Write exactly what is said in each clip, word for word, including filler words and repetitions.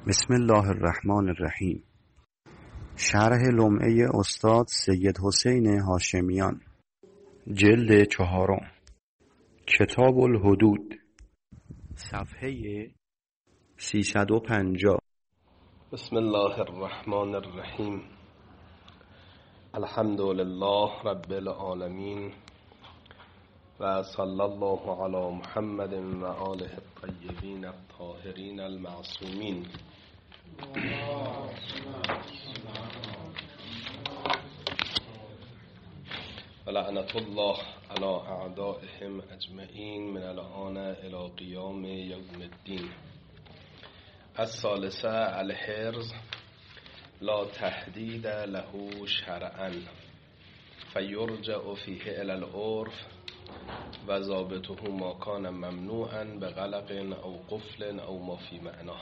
بسم الله الرحمن الرحیم. شرح لمعه استاد سید حسین هاشمیان، جلد چهارم، کتاب الحدود، صفحه سیصد و پنجاه. بسم الله الرحمن الرحیم. الحمد لله رب العالمین و صلی الله علی محمد و آله الطیبین الطاهرین المعصومین. و لعنت الله علی اعدائهم اجمعین من الآن الی قیام یوم الدین. الثالثه الحرز لا تحدید له شرعا فیرجع فیه الی العرف و ضابطه ما کان ممنوعا بغلق او قفل او ما فی معناه.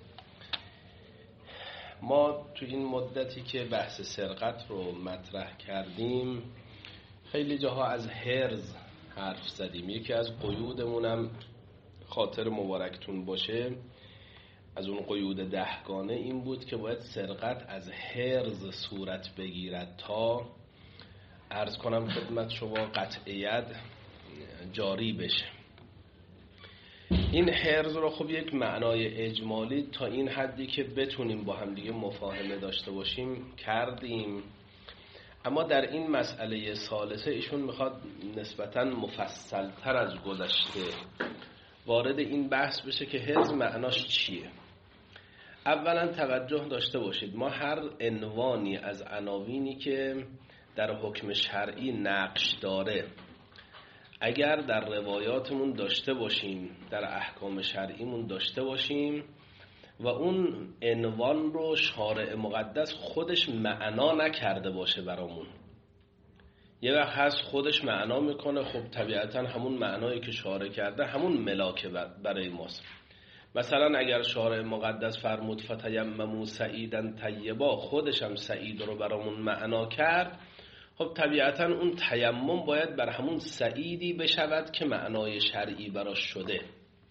ما تو این مدتی که بحث سرقت رو مطرح کردیم خیلی جاها از حرز حرف زدیم. یکی از قیودمونم خاطر مبارکتون باشه، از اون قیود دهگانه این بود که باید سرقت از حرز صورت بگیرد تا عرض کنم خدمت شما قطعیت جاری بشه. این حرز رو خب یک معنای اجمالی تا این حدی که بتونیم با هم دیگه مفاهمه داشته باشیم کردیم، اما در این مسئله ثالثه ایشون میخواد نسبتاً مفصل‌تر از گذشته وارد این بحث بشه که حرز معناش چیه. اولا توجه داشته باشید، ما هر عنوانی از عناوینی که در حکم شرعی نقش داره اگر در روایاتمون داشته باشیم، در احکام شرعیمون داشته باشیم و اون عنوان رو شارع مقدس خودش معنا نکرده باشه برامون، یه وقت هست خودش معنا میکنه، خب طبیعتا همون معنایی که شارع کرده همون ملاکه برای ماست. مثلا اگر شارع مقدس فرمود فتیمموا سعیدا طیبا، خودش هم سعید رو برامون معنا کرد، خب طبیعتا اون تیمم باید بر همون سعیدی بشود که معنای شرعی براش شده.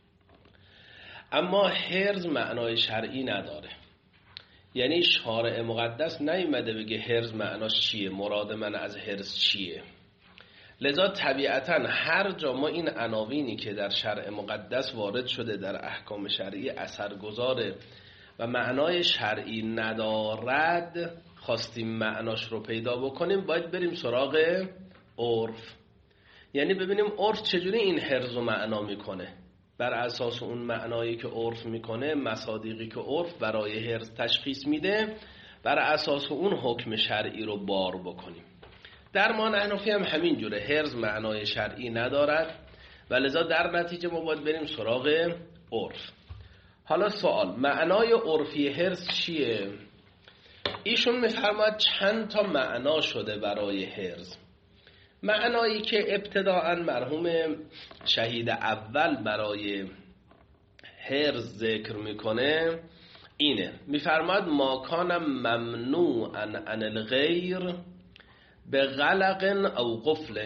اما حرز معنای شرعی نداره، یعنی شارع مقدس نیومده بگه حرز معناش چیه، مراد من از حرز چیه. لذا طبیعتا هر جا ما این عناوینی که در شرع مقدس وارد شده در احکام شرعی اثرگذاره و معنای شرعی ندارد، خواستیم معناش رو پیدا بکنیم باید بریم سراغ عرف، یعنی ببینیم عرف چجوری این حرز رو معنا میکنه، بر اساس اون معنایی که عرف میکنه، مصادیقی که عرف برای حرز تشخیص میده، بر اساس اون حکم شرعی رو بار بکنیم. در ما حنفی هم همین جوره، حرز معنای شرعی ندارد و لذا در نتیجه ما باید بریم سراغ عرف. حالا سوال، معنای عرفی حرز چیه؟ ایشون میفرماید چند تا معنا شده برای حرز. معنایی که ابتداءً مرحوم شهید اول برای حرز ذکر میکنه اینه، میفرماید ما کان ممنوعاً عن الغیر بغلق او قفل.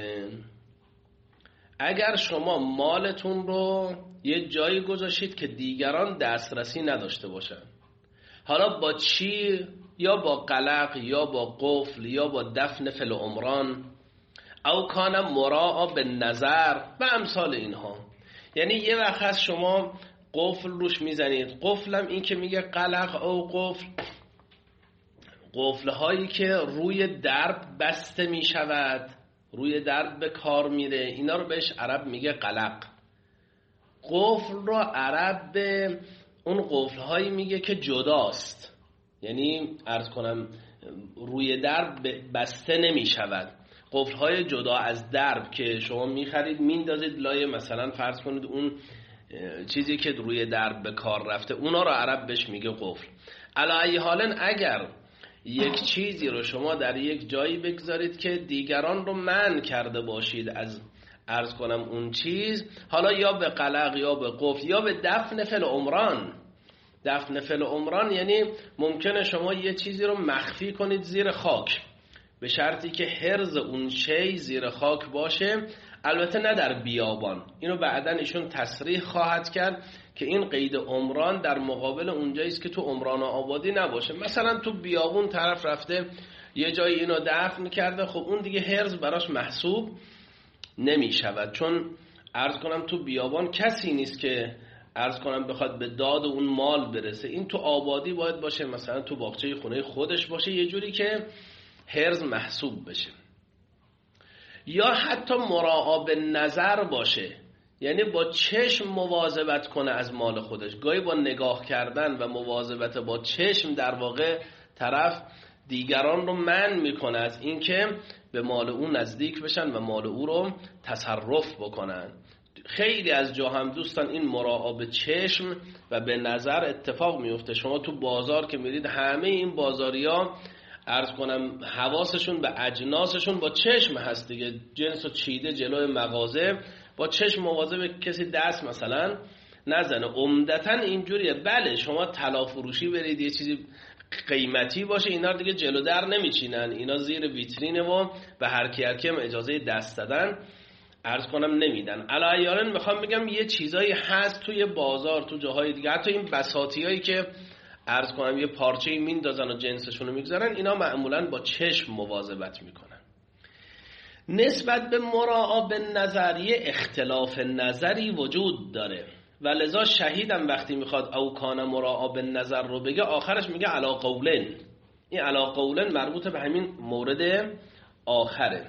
اگر شما مالتون رو یه جایی گذاشتید که دیگران دسترسی نداشته باشن، حالا با چی؟ یا با قلق یا با قفل یا با دفن فی العمران او کان مراعا به نظر و امثال اینها. یعنی یه وقت هست شما قفل روش میزنید، قفلم این که میگه قلق او قفل، قفل هایی که روی درب بسته میشود، روی درب به کار میره، اینا رو بهش عرب میگه قلق. قفل رو عرب به اون قفل هایی میگه که جداست، یعنی عرض کنم روی درب بسته نمی شود. قفل های جدا از درب که شما میخرید میندازید لای، مثلا فرض کنید اون چیزی که روی درب به کار رفته، اونا رو عرب بهش میگه قفل. علی ای حال اگر یک چیزی رو شما در یک جایی بگذارید که دیگران رو منع کرده باشید از عرض کنم اون چیز، حالا یا به قلق یا به قفل یا به دفن فی العمران. دفن فی العمران یعنی ممکنه شما یه چیزی رو مخفی کنید زیر خاک، به شرطی که حرز اون شی زیر خاک باشه، البته نه در بیابان. اینو بعداً ایشون تصریح خواهد کرد که این قید عمران در مقابل اونجایی است که تو عمران و آبادی نباشه. مثلا تو بیابون طرف رفته یه جایی اینو دفن کرده، خب اون دیگه هرز براش محسوب نمی شود، چون عرض کنم تو بیابان کسی نیست که عرض کنم بخواد به داد اون مال برسه. این تو آبادی باید باشه، مثلا تو باغچه خونه خودش باشه، یه جوری که هرز محسوب بشه. یا حتی مراعا به نظر باشه، یعنی با چشم مواظبت کنه از مال خودش. گاهی با نگاه کردن و مواظبت با چشم در واقع طرف دیگران رو منع میکنه از اینکه به مال او نزدیک بشن و مال او رو تصرف بکنن. خیلی از جا هم دوستان این مراعا به چشم و به نظر اتفاق میفته. شما تو بازار که میرید همه این بازاریا عرض کنم حواسشون به اجناسشون با چشم هست دیگه، جنس و چیده جلوی مغازه با چشم مواظب کسی دست مثلا نزنه. عمدتاً اینجوریه. بله شما طلا فروشی برید یه چیزی قیمتی باشه، اینا دیگه جلو در نمیچینن، اینا زیر ویترینه و به هر کی هر کیم اجازه دست دادن عرض کنم نمیدن. علاوه میخوام بگم یه چیزایی هست توی بازار تو جاهای دیگه، حتی این بساطیایی که عرض کنم یه پارچه‌ای میندازن و جنسشون رو میگذارن، اینا معمولاً با چشم مواظبت میکنن. نسبت به مراعا به نظر یه اختلاف نظری وجود داره و لذا شهیدم وقتی میخواد او کان مراعا به نظر رو بگه آخرش میگه علا قولن. این علا قولن مربوط به همین مورد آخره.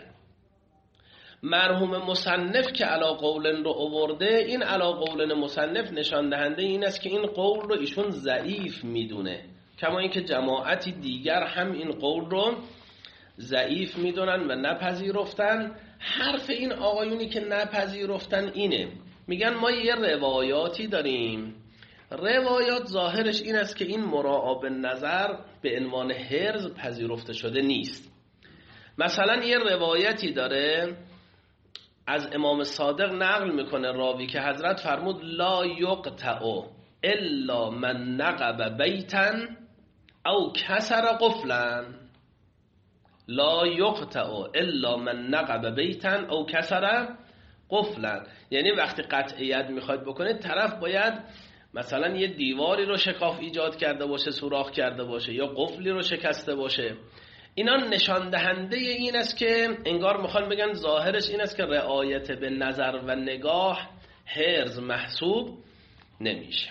مرحوم مصنف که علا قولن رو آورده، این علا قولن مصنف نشان دهنده این است که این قول رو ایشون ضعیف میدونه، کما اینکه جماعتی دیگر هم این قول رو ضعیف میدونن و نپذیرفتن. حرف این آقایونی که نپذیرفتن اینه، میگن ما یه روایاتی داریم، روایات ظاهرش این است که این مراعا به نظر به عنوان حرز پذیرفته شده نیست. مثلا یه روایتی داره از امام صادق نقل میکنه راوی که حضرت فرمود لا یقطع الا من نقب بیتا او کسر قفلا. لا یقطع الا من نقب بیتا او کسر قفلا، یعنی وقتی قطعیت میخواد بکنه طرف باید مثلا یه دیواری رو شکاف ایجاد کرده باشه، سوراخ کرده باشه، یا قفلی رو شکسته باشه. اینا نشان دهنده این است که انگار میخوان بگن ظاهرش این است که رعایت به نظر و نگاه حرز محسوب نمیشه.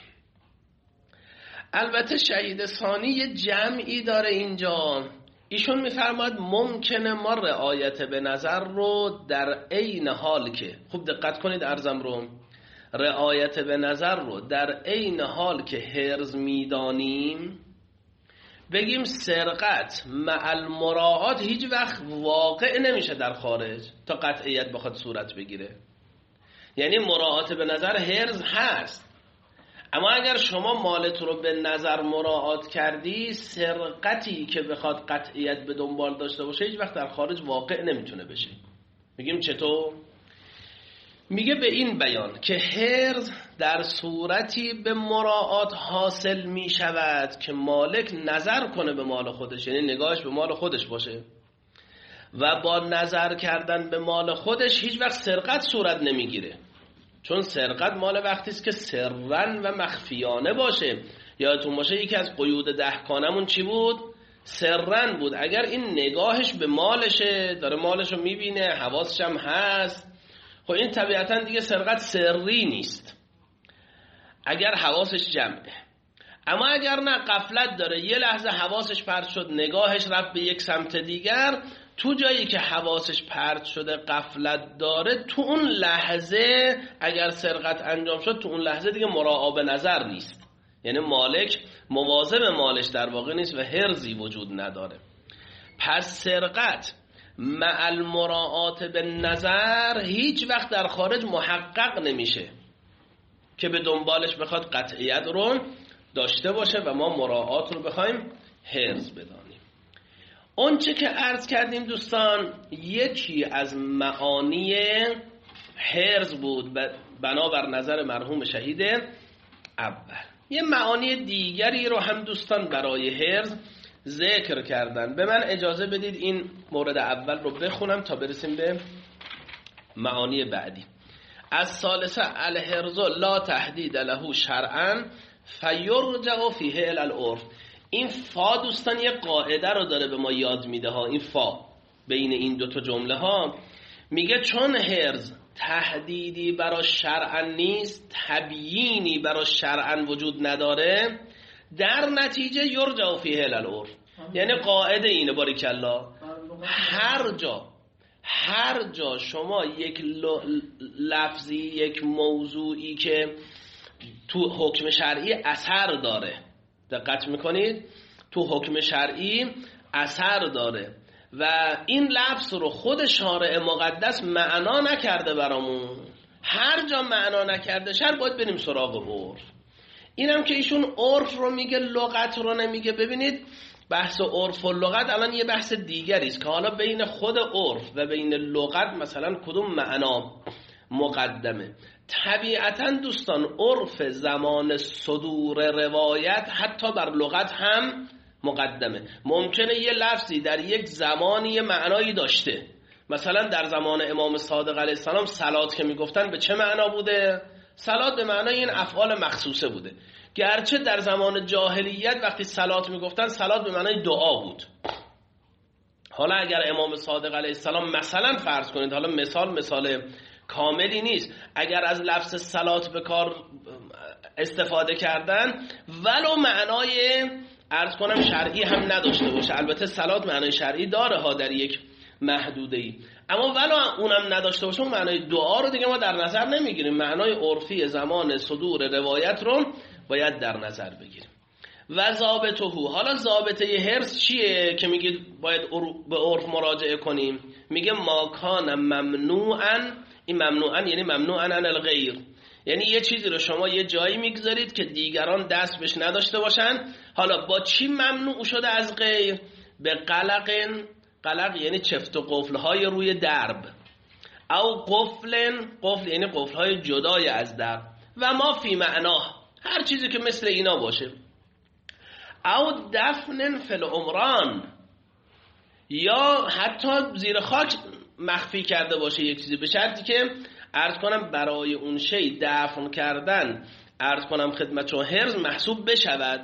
البته شهید ثانی یه جمعی داره اینجا، ایشون میفرماد ممکنه ما رعایت به نظر رو در عین حال که، خوب دقت کنید عرضم رو، رعایت به نظر رو در عین حال که حرز میدانیم بگیم سرقت مع المراعات هیچ وقت واقع نمیشه در خارج تا قطعیت بخواد صورت بگیره. یعنی مراعات به نظر حرز هست، اما اگر شما مالت رو به نظر مراعات کردی، سرقتی که بخواد قطعیت به دنبال داشته باشه هیچ وقت در خارج واقع نمیتونه بشه. میگیم چطور؟ میگه به این بیان که حرز در صورتی به مراعات حاصل میشود که مالک نظر کنه به مال خودش، یعنی نگاهش به مال خودش باشه و با نظر کردن به مال خودش هیچ وقت سرقت صورت نمیگیره، چون سرقت مال وقتی است که سرن و مخفیانه باشه. یادتون باشه یکی از قیود دهکانمون چی بود؟ سرن بود. اگر این نگاهش به مالشه، داره مالشو میبینه، حواسش هم هست، خب این طبیعتا دیگه سرقت سری نیست اگر حواسش جمعه. اما اگر نه، غفلت داره، یه لحظه حواسش پرت شد، نگاهش رفت به یک سمت دیگر، تو جایی که حواسش پرت شده غفلت داره، تو اون لحظه اگر سرقت انجام شد، تو اون لحظه دیگه مراعا به نظر نیست، یعنی مالک مواظب مالش در واقع نیست و حرزی وجود نداره. پس سرقت مع المراعات به نظر هیچ وقت در خارج محقق نمیشه که به دنبالش بخواد قطعیت رو داشته باشه و ما مراعات رو بخوایم حرز بدانیم. اون چه که عرض کردیم دوستان، یکی از معانی حرز بود بنابر نظر مرحوم شهید اول. یه معانی دیگری رو هم دوستان برای حرز ذکر کردن. به من اجازه بدید این مورد اول رو بخونم تا برسیم به معانی بعدی از ثالثه الحرز لا تهدید له شرعا فیرجع فیه الی العرف. این فا دوستان یه قاعده رو داره به ما یاد میده ها. این فا بین این دوتا جمله ها میگه چون حرز تهدیدی برای شرعا نیست، تبیینی برای شرعا وجود نداره، در نتیجه یرجع فیه الی العرف. یعنی قاعده اینه باریکالله، هر جا هر جا شما یک لفظی، یک موضوعی که تو حکم شرعی اثر داره، دقت میکنید تو حکم شرعی اثر داره و این لفظ رو خود شارع مقدس معنا نکرده برامون، هر جا معنا نکرده شر باید بریم سراغ عرف. اینم که ایشون عرف رو میگه، لغت رو نمیگه. ببینید بحث عرف و لغت الان یه بحث دیگری است که حالا بین خود عرف و بین لغت مثلا کدوم معنا مقدمه. طبیعتا دوستان عرف زمان صدور روایت حتی بر لغت هم مقدمه. ممکنه یه لفظی در یک زمانی یه معنایی داشته، مثلا در زمان امام صادق علیه السلام صلات که میگفتن به چه معنا بوده؟ صلات به معنای این افعال مخصوصه بوده، گرچه در زمان جاهلیت وقتی صلات میگفتن صلات به معنای دعا بود. حالا اگر امام صادق علیه السلام مثلا فرض کنید، حالا مثال مثال کاملی نیست، اگر از لفظ صلات به کار استفاده کردن ولو معنای عرض کنم شرعی هم نداشته باشه، البته صلات معنای شرعی داره ها در یک محدوده ای، اما ولو اونم نداشته باشه اون معنای دعا رو دیگه ما در نظر نمیگیریم، معنای عرفی زمان صدور روایت رو باید در نظر بگیریم. و ضابطه، حالا ضابطه ی حرز چیه که میگید باید به عرف مراجعه کنیم؟ میگه ما کان ممنوعا، این ممنوعا یعنی ممنوعا عن الغیر، یعنی یه چیزی رو شما یه جایی میگذارید که دیگران دست بهش نداشته باشن. حالا با چی ممنوع شده از غیر؟ به قلق، قلق یعنی چفت و قفل‌های روی درب، او قفل، قفل یعنی قفل‌های جدای از درب، و ما فی معناه، هر چیزی که مثل اینا باشه، او دفن فی العمران، یا حتی زیر خاک مخفی کرده باشه یک چیزی، به شرطی که عرض کنم برای اون شی دفن کردن عرض کنم خدمت شما حرز محسوب بشود.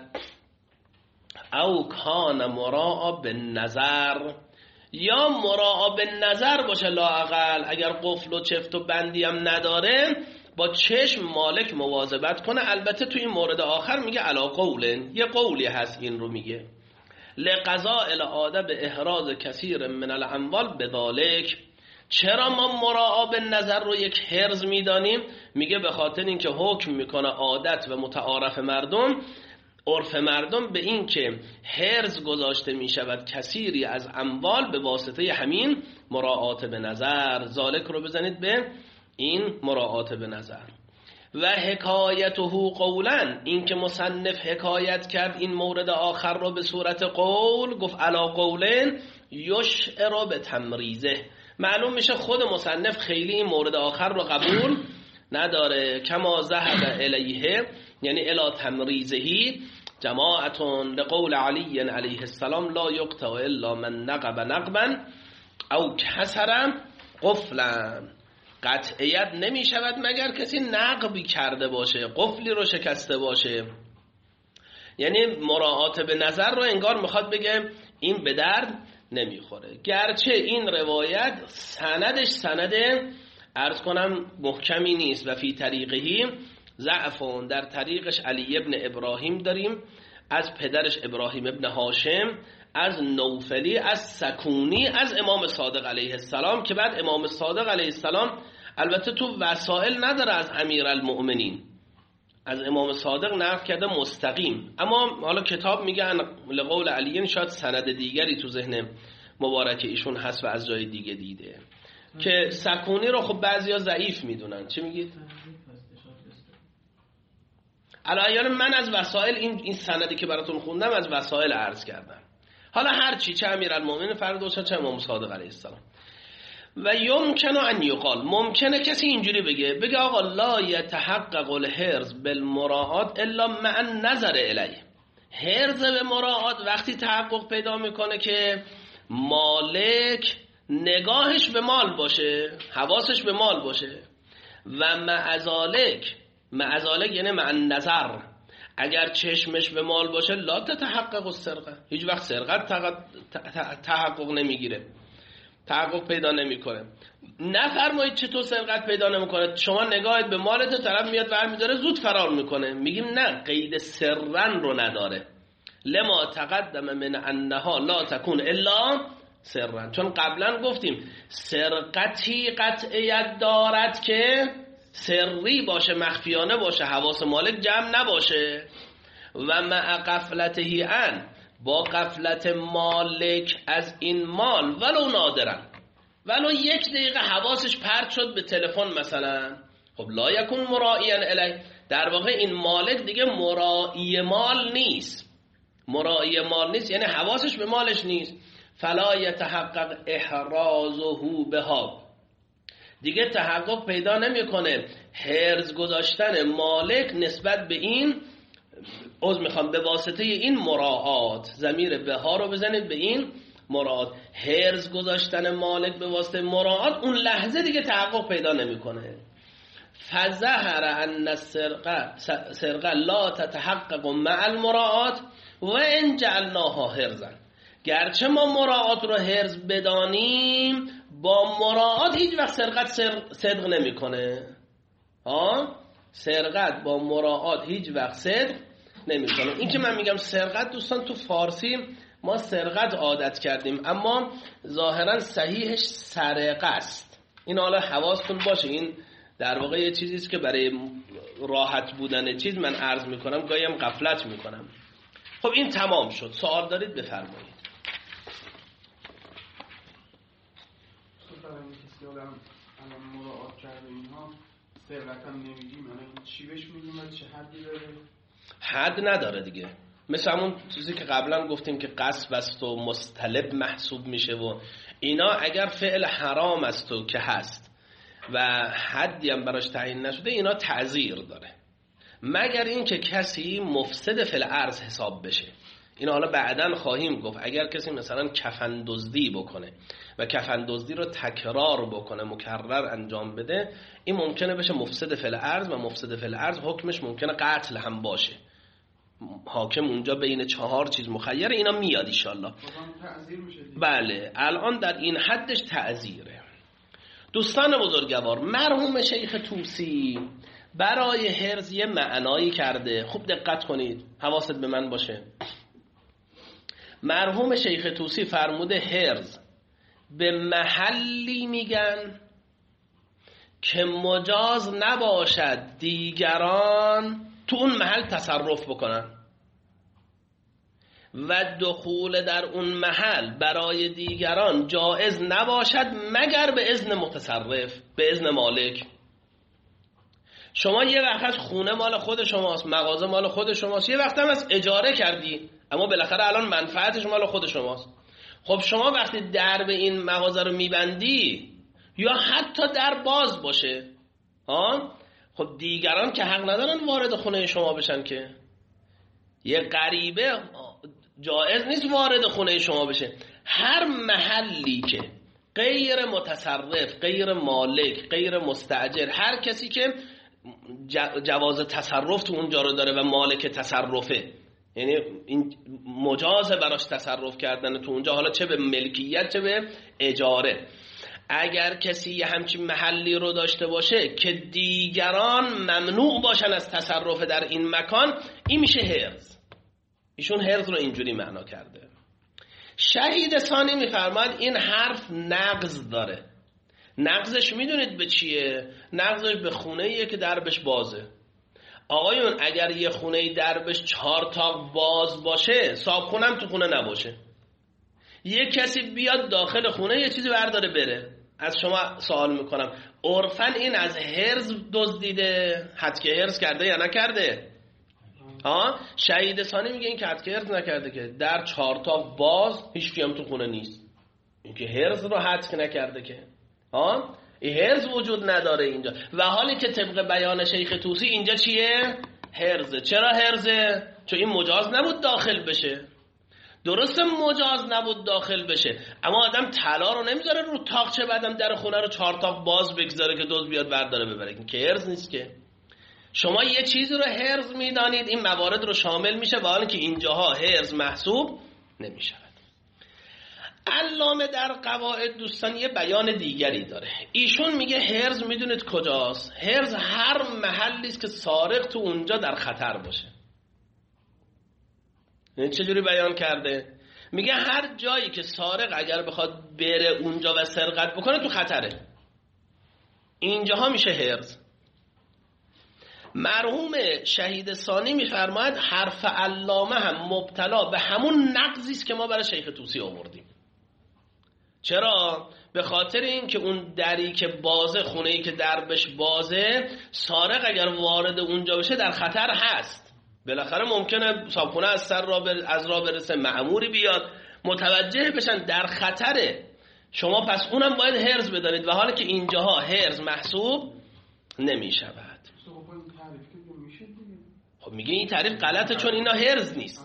او کان مراعا به نظر، یا مراعا به نظر باشه لااقل، اگر قفل و چفت و بندی هم نداره با چشم مالک مواظبت کنه. البته تو این مورد آخر میگه علا قولن، یه قولی هست این رو میگه لقضاء العاده به احراز کثیر من الاموال بذالک. چرا ما مراعا به نظر رو یک حرز میدانیم؟ میگه به خاطر اینکه حکم میکنه عادت و متعارف مردم، عرف مردم به این که حرز گذاشته میشود کثیری از اموال به واسطه همین مراعات به نظر. ذالک رو بزنید به این مراعات به نظر. و حکایته قولا، این که مصنف حکایت کرد این مورد آخر رو به صورت قول، گفت علا قولن یشعر به تمریزه، معلوم میشه خود مصنف خیلی این مورد آخر رو قبول نداره. کما ذهب الیه یعنی الی تمریزهی جماعتون لقول علی علیه السلام لا یقطع الا من نقب نقبا او کسر قفلا. قطعیت نمی شود مگر کسی نقبی کرده باشه، قفلی رو شکسته باشه. یعنی مراعات به نظر رو انگار میخواد بگه این به درد نمیخوره، گرچه این روایت سندش سند عرض کنم محکمی نیست. و فی طریقهی ضعفون، در طریقش علی ابن ابراهیم داریم، از پدرش ابراهیم ابن هاشم، از نوفلی، از سکونی، از امام صادق علیه السلام، که بعد امام صادق علیه السلام البته تو وسائل نداره از امیر المؤمنین، از امام صادق نقل کرده مستقیم، اما حالا کتاب میگن لقول علیین، شاید سند دیگری تو ذهن مبارک ایشون هست و از جای دیگه دیده که سکونی رو خب بعضیا ضعیف میدونن. چی میگید؟ الان من از وسائل این این سندی که براتون خوندم از وسائل عرض کردم. حالا هر چی، چه امیرالمومنین فرض چه امام صادق علیه السلام. و یمکن ان یقال، ممکنه کسی اینجوری بگه بگه آقا لا یتحقق الحرز بالمراعات الا مع النظر الیه. حرز به مراعات وقتی تحقق پیدا میکنه که مالک نگاهش به مال باشه، حواسش به مال باشه. و معذالک، معذالک یعنی مع نظر، اگر چشمش به مال باشه لا تتحقق السرقه، هیچ وقت سرقت تحقق نمیگیره، تحقق پیدا نمیکنه. نفرمایید چطور سرقت پیدا نمیکنه، شما نگاهت به مالت، طرف میاد ور میداره زود فرار میکنه. میگیم نه، قید سرن رو نداره. لما تقدم من انها لا تکون الا سرن، چون قبلا گفتیم سرقتی قطعیت دارد که سری باشه، مخفیانه باشه، حواس مالک جمع نباشه. و مع غفلته ان، با غفلت مالک از این مال، ولو نادرن، ولو یک دقیقه حواسش پرت شد به تلفن مثلا، خب لا یکون مراعیا الیه، در واقع این مالک دیگه مراعی مال نیست، مراعی مال نیست یعنی حواسش به مالش نیست. فلا یتحقق احرازه بها، دیگه تحقق پیدا نمیکنه حرز گذاشتن مالک نسبت به این، از میخوام به واسطه این مراعات، ضمیر بها رو بزنید به این مراعات، حرز گذاشتن مالک به واسطه مراعات، اون لحظه دیگه تحقق پیدا نمیکنه. فظهر ان السرقه سرقه لا تتحقق مع المراعات و ان جعلناها حرزا، گرچه ما مراعات رو حرز بدانیم، با مراعات هیچ وقت سرقت صدق نمیکنه. ها، سرقت با مراعات هیچ وقت صدق نمیکنه. این که من میگم سرقت، دوستان تو فارسی ما سرقت عادت کردیم، اما ظاهرا صحیحش سرقه است. این حالا حواستون باشه، این در واقع یه چیزی است که برای راحت بودن چیز من عرض میکنم، گاهی هم غفلت میکنم. خب این تمام شد. سوال دارید بفرمایید. الان مراعات کرده اینها سرقت هم نمیگیم، الان چی بهش میگیم و چه حدی داره؟ حد نداره دیگه، مثل همون چیزی که قبلا گفتیم که قصب است و مستلب محسوب میشه و اینا، اگر فعل حرام است و که هست و حدی هم براش تعیین نشده، اینا تعزیر داره، مگر این که کسی مفسد فی الارض حساب بشه. اینا حالا بعداً خواهیم گفت. اگر کسی مثلا کفن دزدی بکنه و کفن دزدی رو تکرار بکنه، مکرر انجام بده، این ممکنه بشه مفسد فی الارض، و مفسد فی الارض حکمش ممکنه قتل هم باشه. حاکم اونجا بین چهار چیز مخیره، اینا میاد ان شاء الله. بله، الان در این حدش تعزیره. دوستان بزرگوار، مرحوم شیخ طوسی برای حرز یه معنایی کرده، خوب دقت کنید، حواست به من باشه. مرحوم شیخ طوسی فرموده حرز به محلی میگن که مجاز نباشد دیگران تو اون محل تصرف بکنن و دخول در اون محل برای دیگران جائز نباشد مگر به اذن متصرف، به اذن مالک. شما یه وقت خونه مال خود شماست، مغازه مال خود شماست، یه وقت هم از اجاره کردی، اما بالاخره الان منفعتش مال خود شماست. خب شما وقتی در به این مغازه رو میبندی، یا حتی در باز باشه، ها، خب دیگران که حق ندارن وارد خونه شما بشن، که یه غریبه جایز نیست وارد خونه شما بشه. هر محلی که غیر متصرف، غیر مالک، غیر مستاجر، هر کسی که جواز تصرف تو اونجا رو داره و مالک تصرفه، یعنی این مجازه براش تصرف کردن تو اونجا، حالا چه به ملکیت چه به اجاره، اگر کسی یه همچین محلی رو داشته باشه که دیگران ممنوع باشن از تصرف در این مکان، این میشه حرز. ایشون حرز رو اینجوری معنا کرده. شهید ثانی میفرماید این حرف نقض داره. نقضش میدونید به چیه؟ نقضش به خونه‌ایه که دربش بازه. آقایون اگر یه خونه دربش چهار تاق باز باشه، صاحبخونم تو خونه نباشه، یه کسی بیاد داخل خونه یه چیزی برداره بره، از شما سوال میکنم عرفاً این از حرز دزدیده، حد که حرز کرده یا نکرده؟ ها، شهید ثانی میگه این که حد که حرز نکرده، که در چهار تاق باز هیچ کیم تو خونه نیست، این که حرز رو حد که نکرده که، ها، این حرز وجود نداره اینجا. و حالی که طبق بیان شیخ طوسی اینجا چیه؟ حرزه. چرا حرزه؟ چون این مجاز نبود داخل بشه. درسته مجاز نبود داخل بشه، اما آدم طلا رو نمیذاره رو تاقچه، بعدم در خونه رو چهار تاق باز بگذاره که دزد بیاد برداره ببره، که هرز نیست که. شما یه چیزی رو هرز میدانید، این موارد رو شامل میشه، و حالا که اینجاها هرز محسوب نمیشود. علامه در قواعد دوستان یه بیان دیگری داره. ایشون میگه هرز میدونید کجاست؟ هرز هر محلی است که سارق تو اونجا در خطر باشه. این چجوری بیان کرده؟ میگه هر جایی که سارق اگر بخواد بره اونجا و سرقت بکنه تو خطره، اینجاها میشه هرز. مرحوم شهید ثانی میفرماید حرف علامه هم مبتلا به همون نقضی است که ما برای شیخ طوسی آوردیم. چرا؟ به خاطر این که اون دری که بازه، خونه‌ای که دربش بازه، سارق اگر وارد اونجا بشه در خطر هست. بالاخره ممکنه صابخونه از سر را بر... از را برسه، مأموری بیاد، متوجه بشن در خطره. شما پس اونم باید هرز بدانید، و حالا که اینجاها هرز محسوب نمی شود. خب میگه این تعریف غلطه چون اینا هرز نیست.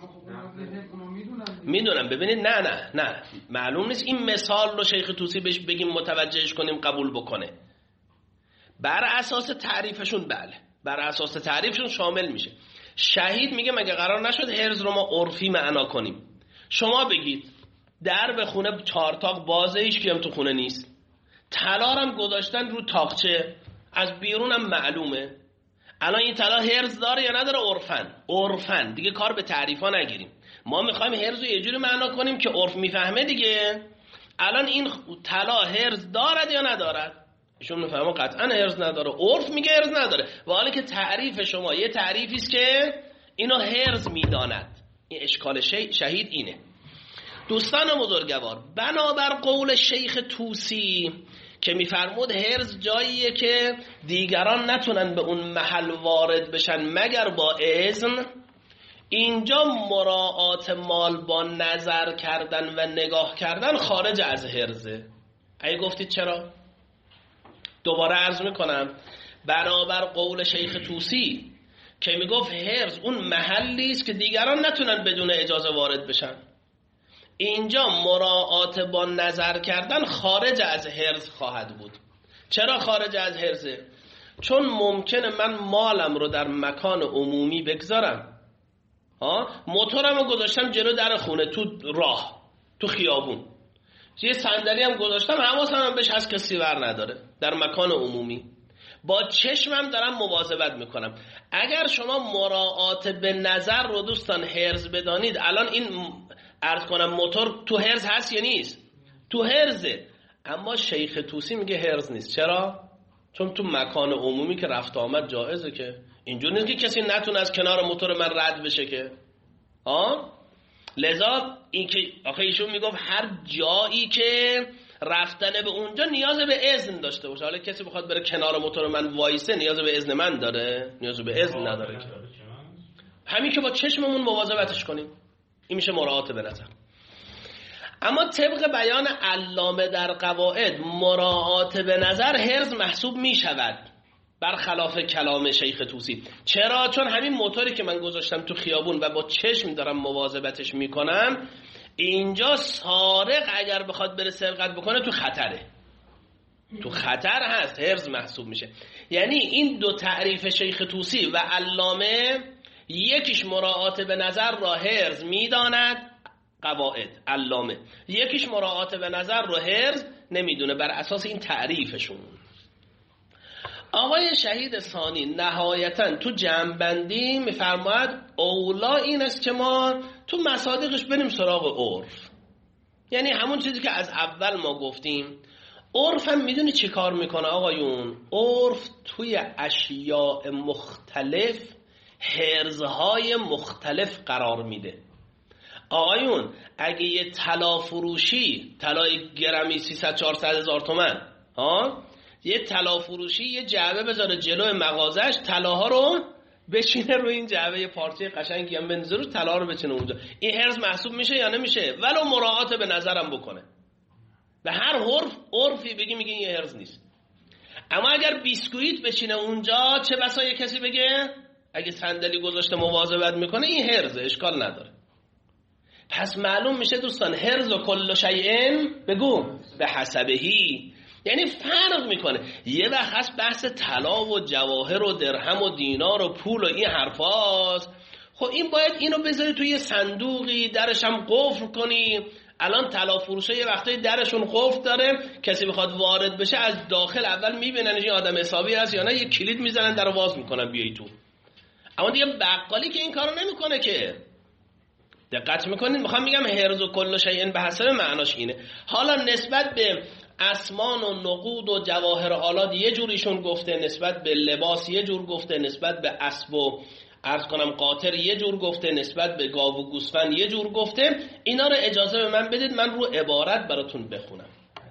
میدونم. ببینید نه نه نه معلوم نیست این مثال رو شیخ طوسی بهش بگیم متوجهش کنیم قبول بکنه. بر اساس تعریفشون بله، بر اساس تعریفشون شامل میشه. شهید میگه مگه قرار نشد هرز رو ما عرفی معنا کنیم؟ شما بگید در به خونه چهار تاق بازه، هیچ کیم تو خونه نیست، طلارم گذاشتن رو تاقچه، از بیرونم معلومه. الان این طلا هرز داره یا نداره؟ عرفن. عرفن دیگه کار به تعریفا نگیریم، ما میخوایم هرز رو یه جوری معنا کنیم که عرف میفهمه دیگه. الان این طلا هرز دارد یا ندارد؟ ایشون میفهمه قطعا هرز نداره، عرف میگه هرز نداره، و حالا که تعریف شما یه تعریفی است که اینو هرز میداند. این اشکال شهید اینه. دوستان بزرگوار، بنابر قول شیخ طوسی که میفرمود هرز جاییه که دیگران نتونن به اون محل وارد بشن مگر با اذن، اینجا مراعات مال با نظر کردن و نگاه کردن خارج از هرزه. اگه گفتید چرا؟ دوباره عرض میکنم، بنابر قول شیخ طوسی که میگفت هرز اون محلی است که دیگران نتونن بدون اجازه وارد بشن، اینجا مراعات با نظر کردن خارج از هرز خواهد بود. چرا خارج از هرزه؟ چون ممکنه من مالم رو در مکان عمومی بگذارم، ها، موتورم رو گذاشتم جلو در خونه، تو راه، تو خیابون، یه صندلی هم گذاشتم، حواسم هم بهش هست کسی ور نداره، در مکان عمومی، با چشمم دارم مواظبت میکنم. اگر شما مراعات به نظر رو دوستان هرز بدانید، الان این عرض کنم موتور تو هرز هست یا نیست؟ تو هرزه. اما شیخ طوسی میگه هرز نیست. چرا؟ چون تو مکان عمومی که رفت آمد جایزه، که اینجور نیست که کسی نتونه از کنار موتور من رد بشه که ها. لذا این که آخه ایشون میگفت هر جایی که رفتن به اونجا نیاز به اذن داشته باشه. حالا کسی بخواد بره کنار موتور من وایسه نیاز به اذن من داره؟ نیاز به اذن نداره که. همین که با چشممون مواظبتش کنیم، این میشه مراعات به نظر. اما طبق بیان علامه در قواعد مراعات به نظر هرز محسوب میشود، برخلاف کلام شیخ طوسی. چرا؟ چون همین موتوری که من گذاشتم تو خیابون و با چشم دارم مواظبتش میکنم، اینجا سارق اگر بخواد بره سرقت بکنه تو خطره، تو خطر هست، هرز محسوب میشه. یعنی این دو تعریف شیخ طوسی و علامه، یکیش مراعات به نظر را هرز میداند قواعد علامه، یکیش مراعات به نظر را هرز نمیدونه بر اساس این تعریفشون. آقای شهید ثانی نهایتاً تو جمع‌بندی میفرماید اولا این است که ما تو مصادیقش بریم سراغ عرف. یعنی همون چیزی که از اول ما گفتیم. عرف هم میدونی چی کار میکنه آقایون؟ عرف توی اشیاء مختلف هرزهای مختلف قرار میده. آقایون اگه یه طلا فروشی، طلای گرمی سیصد چهارصد هزار تومان، ها، یه طلا فروشی یه جعبه بذاره جلوی مغازش، طلاها رو بچینه روی این جعبه، یه پارچه قشنگی هم بندازه رو، طلا رو بچینه اونجا، این هرز محسوب میشه یا نمیشه؟ ولو مراعات به نظرم بکنه، به هر حرف عرفی بگی میگه این هرز نیست. اما اگر بیسکویت بچینه اونجا، چه بسا یه کسی بگه اگه صندلی گذاشته مواظبت میکنه این هرزه، اشکال نداره. پس معلوم میشه دوستان هرز و کل شیء بگو به حسبهی، یعنی فرق میکنه. یه وقت هست بحث طلا و جواهر و درهم و دینار و پول و این حرفاست، خب این باید اینو بذاری توی یه صندوقی درش هم قفل کنی. الان طلا فروشه یه وقتایی درشون قفل داره، کسی بخواد وارد بشه از داخل اول میبینن این آدم حسابی هست یا نه، یه کلید میزنن درو باز میکنن بیای تو. اما دیگه بقالی که این کارو نمیکنه که. دقت میکنید؟ میخوام میگم هرز و کل شیء به حسب معناش اینه. حالا نسبت به اسمان و نقود و جواهر آلات یه جوریشون گفته، نسبت به لباس یه جور گفته، نسبت به اسب و عرض کنم قاطر یه جور گفته، نسبت به گاو و گوسفند یه جور گفته. اینا رو اجازه به من بدید من رو عبارت براتون بخونم.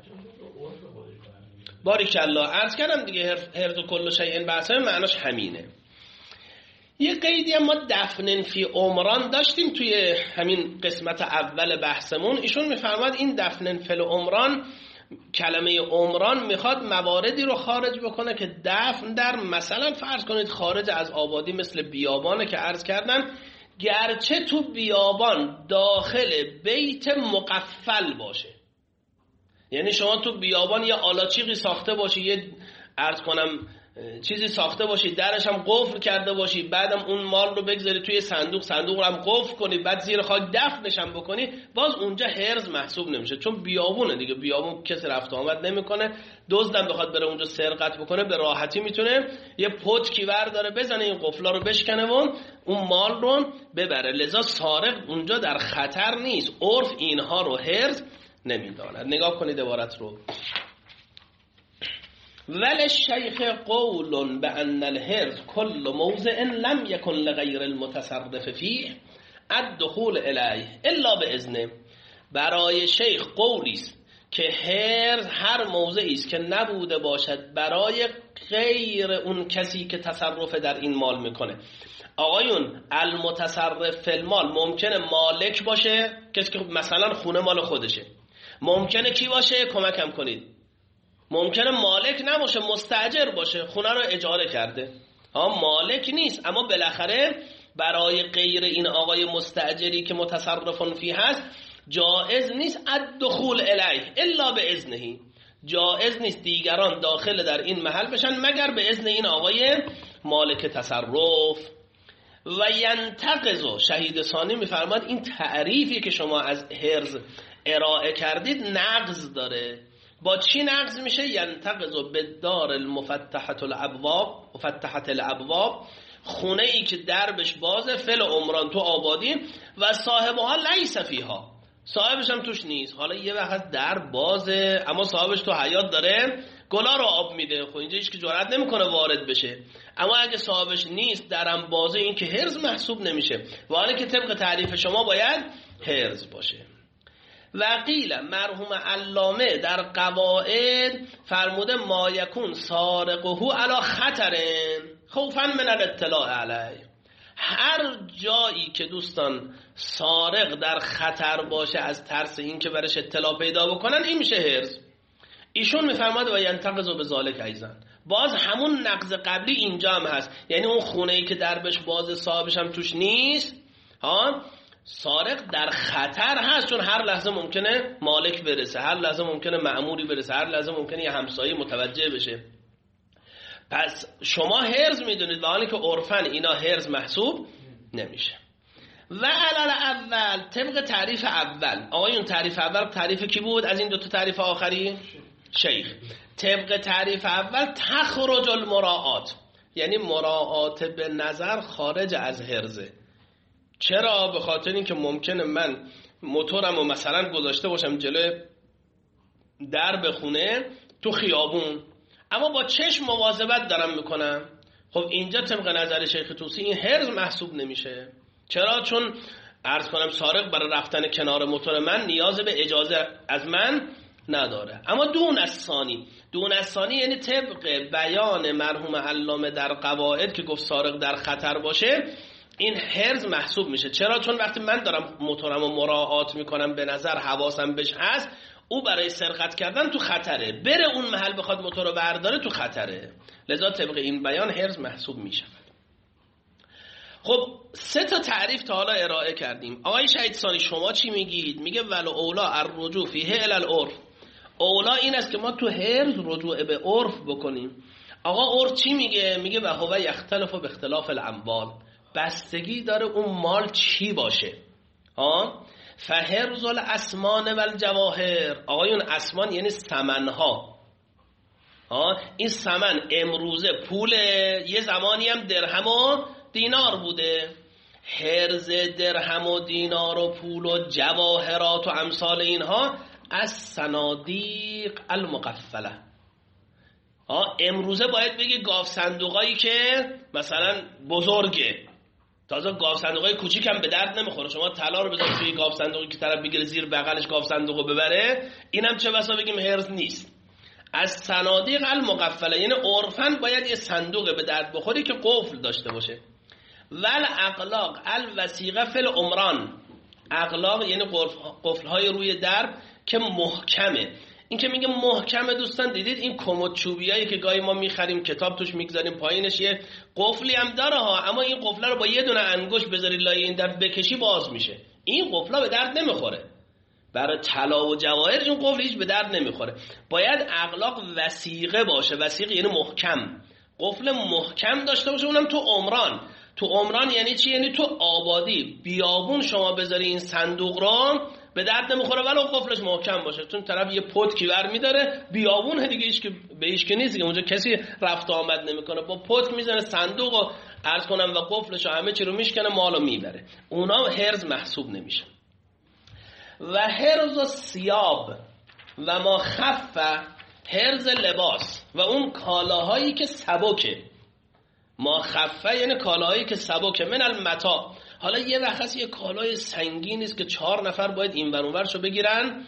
باریکالله. عرض کردم دیگه هرز و کل شیء به حسب معناش همینه. یه قیدی هم ما دفن فی عمران داشتیم توی همین قسمت اول بحثمون. ایشون میفرماد این دفن فی عمران، کلمه عمران میخواد مواردی رو خارج بکنه که دفن در مثلا فرض کنید خارج از آبادی مثل بیابانه که عرض کردم، گرچه تو بیابان داخل بیت مقفل باشه، یعنی شما تو بیابان یه آلاچیقی ساخته باشی، یه عرض کنم چیزی ساخته باشی درش هم قفل کرده باشی، بعدم اون مال رو بگذاری توی صندوق، صندوق رو هم قفل کنی، بعد زیر خاک دفنش هم بکنی، باز اونجا هرز محسوب نمیشه، چون بیابونه دیگه. بیابون کسی رفت آمد نمیکنه، دزدم بخواد بره اونجا سرقت بکنه به راحتی میتونه یه پتکی برداره بزنه این قفلا رو بشکنه و اون مال رو ببره. لذا سارق اونجا در خطر نیست. عرف اینها رو هرز نمیداند. نگاه کنید عبارت رو. ولی الشیخ قول بأن الهرز کل موضع لم یکن لغیر المتصرف فیه الدخول الیه الا باذنه. برای شیخ قولی است که هرز هر موضعی است که نبوده باشد برای غیر اون کسی که تصرف در این مال میکنه. آقایون المتصرف فی المال ممکنه مالک باشه، کسی که مثلا خونه مال خودشه. ممکنه کی باشه؟ کمکم کنید. ممکنه مالک نباشه، مستاجر باشه، خونه رو اجاره کرده، ها مالک نیست، اما بالاخره برای غیر این آقای مستاجری که متصرفون فی هست جائز نیست الدخول الیه الا باذنه. جائز نیست دیگران داخل در این محل بشن مگر به اذن این آقای مالک تصرف. و ینتقض، شهید ثانی میفرماد این تعریفی که شما از هرز ارائه کردید نقض داره. با چی نقض میشه؟ ینتقض بالدار المفتحة الابواب، مفتحة الابواب، خونه ای که دربش بازه، فل عمران تو آبادی، و صاحبها لیس فیها، صاحبش هم توش نیست. حالا یه وقت در بازه اما صاحبش تو حیات داره گلا رو آب میده، خب اینجا هیچ که جرئت نمیکنه وارد بشه. اما اگه صاحبش نیست درم بازه، این که هرز محسوب نمیشه، و حالا که طبق تعریف شما باید هرز باشه. و قیل مرحوم علامه در قواعد فرموده ما یکون سارقه علی خطر خوفا من الاطلاع علیه. هر جایی که دوستان سارق در خطر باشه از ترس این که برش اطلاع پیدا بکنن، این میشه هرز. ایشون میفرماده و ینتقض بذالک ایضا، باز همون نقض قبلی اینجا هم هست، یعنی اون خونه‌ای که دربش باز صاحبش هم توش نیست، ها سارق در خطر هست، چون هر لحظه ممکنه مالک برسه، هر لحظه ممکنه مأموری برسه، هر لحظه ممکنه یه همسایه متوجه بشه. پس شما هرز میدونید، و حالی که عرفاً اینا هرز محسوب نمیشه. و علل اول، طبق تعریف اول، آقایون تعریف اول تعریف کی بود از این دو تا تعریف آخری؟ شیخ. طبق تعریف اول تخرج المراعات، یعنی مراعات به نظر خارج از هرزه. چرا؟ به خاطر این که ممکنه من موتورم رو مثلا گذاشته باشم جلوی درب خونه تو خیابون، اما با چشم مواظبت دارم میکنم، خب اینجا طبق نظر شیخ طوسی این هرز محسوب نمیشه. چرا؟ چون عرض کنم سارق برای رفتن کنار موتور من نیاز به اجازه از من نداره. اما دون از ثانی، دون از ثانی یعنی طبق بیان مرحوم علامه در قواعد که گفت سارق در خطر باشه، این هرز محسوب میشه. چرا؟ چون وقتی من دارم موتورم رو مراعات میکنم، به نظر حواسم بهش هست، او برای سرقت کردن تو خطره، بره اون محل بخواد موتور رو برداره تو خطره، لذا طبق این بیان هرز محسوب میشه. خب سه تا تعریف تا حالا ارائه کردیم. آقای شهید ثانی شما چی میگید؟ میگه ولو اولا الرجوع فیه الی العرف. اولا این است که ما تو حرز رجوع به عرف بکنیم. آقا عرف چی میگه؟ میگه و هو یختلف به اختلاف الاموال، بستگی داره اون مال چی باشه. ها فحرز الاسمان و الجواهر، آقایون اسمان یعنی ثمنها. ها این ثمن امروزه پول، یه زمانی هم درهم و دینار بوده. حرز درهم و دینار و پول و جواهرات و امثال اینها از صنادیق المقفله. ها امروزه باید بگی گاف صندوقایی که مثلا بزرگه، تازه گاف صندوقای کوچیک هم به درد نمیخوره. شما طلا رو بذارید توی گاف صندوقی که طرف بگیره زیر بغلش گاف صندوقو ببره، اینم چه بسا بگیم هرز نیست. از صنادیق المقفله یعنی عرفاً باید یه صندوق به درد بخوری که قفل داشته باشه. ول اقلاق الوثیقه فی العمران، اقلاق یعنی قفل های روی درب که محکمه. این که میگه محکمه دوستان دیدید این کمد چوبیایی که گاهی ما میخریم کتاب توش میگذاریم پایینش یه قفلی هم داره ها، اما این قفله رو با یه دونه انگشت بذاری لای این در بکشی باز میشه. این قفلا به درد نمیخوره. برای طلا و جواهر این قفل هیچ به درد نمیخوره. باید اقلاق وثیقه باشه. وثیقه یعنی محکم، قفل محکم داشته باشه. اونم تو عمران. تو عمران یعنی چی؟ یعنی تو آبادی بیابون شما بذاری این صندوق رو به درد نمیخوره ولو قفلش محکم باشه، چون طرف یه پتکی ور میداره بیابون دیگه هیچ که به هیچ که نیست که اونجا کسی رفت آمد نمیکنه، با پتک میزنه صندوق رو عرض کنم و قفلش و همه چی رو میشکنه مالو میبره. اونا هرز محسوب نمیشه. و هرز و سیاب و ما خفه، هرز لباس و اون کالاهایی که سبکه. ما خفه یعنی کالاهایی که سبکه. من المتا، حالا یه وقت یه کالای سنگین است که چهار نفر باید این ور اون ورشو بگیرن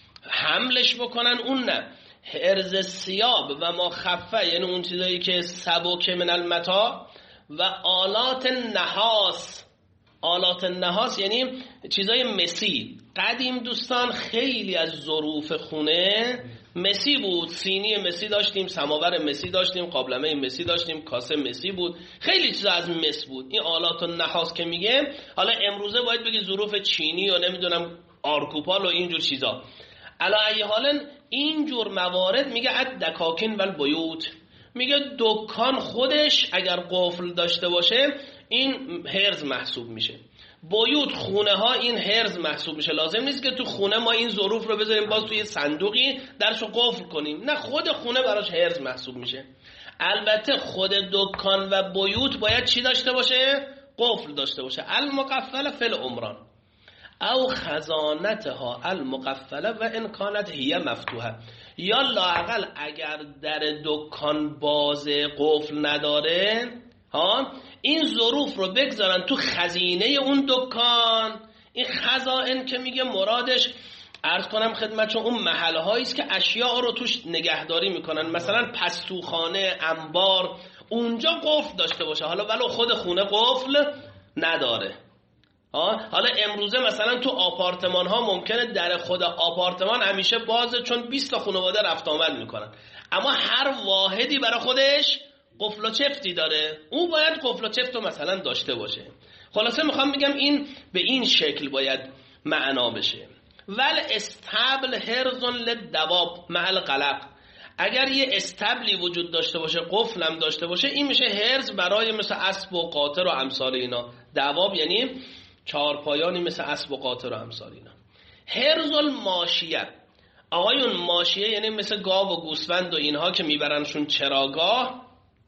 حملش بکنن، اون نه. هرز سیاب و ما خفه یعنی اون چیزایی که سبکه. من المتا و آلات نحاس، آلات نحاس یعنی چیزای مسی. قدیم دوستان خیلی از ظروف خونه مسی بود. سینی مسی داشتیم، سماور مسی داشتیم، قابلمه مسی داشتیم، کاسه مسی بود، خیلی چیزا از مس بود. این آلات النحاس که میگه، حالا امروزه باید بگی ظروف چینی و نمیدونم آرکوپال و اینجور چیزا. علا ای حالا اینجور موارد میگه اد دکاکین و البیوت، میگه دکان خودش اگر قفل داشته باشه این هرز محسوب میشه. بیوت خونه ها این هرز محسوب میشه. لازم نیست که تو خونه ما این ظروف رو بذاریم باز توی صندوقی درشو قفل کنیم، نه، خود خونه براش هرز محسوب میشه. البته خود دکان و بیوت باید چی داشته باشه؟ قفل داشته باشه. المقفله فی العمران او خزانتها المقفله و ان کانت هی مفتوحه، یا لااقل اگر در دکان باز قفل نداره ها این ظروف رو بگذارن تو خزینه اون دکان. این خزائن که میگه مرادش عرض کنم خدمتشون اون محله هایی است که اشیاء رو توش نگهداری میکنن، مثلا پستوخانه، انبار، اونجا قفل داشته باشه، حالا ولو خود خونه قفل نداره. حالا امروزه مثلا تو آپارتمان ها ممکنه در خود آپارتمان همیشه بازه چون بیست تا خانواده رفت آمد میکنن، اما هر واحدی برای خودش قفل و چفتی داره، اون باید قفل و چفت رو مثلا داشته باشه. خلاصه میخوام بگم این به این شکل باید معنا بشه. ول استبل هرزون للدواب مع القلق، اگر یه استبلی وجود داشته باشه قفل هم داشته باشه این میشه هرز برای مثل اسب و قاطر و امثال اینا. دواب یعنی چهارپایانی مثل اسب و قاطر و امثال اینا. هرز الماشیه، آقایون ماشیه یعنی مثل گاو و گوسفند و اینها که میبرنشون چراگاه،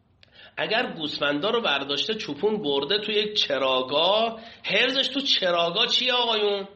اگر گوسفندا رو برداشته چوپون برده توی یک چراگاه، هرزش تو چراگاه چیه آقایون؟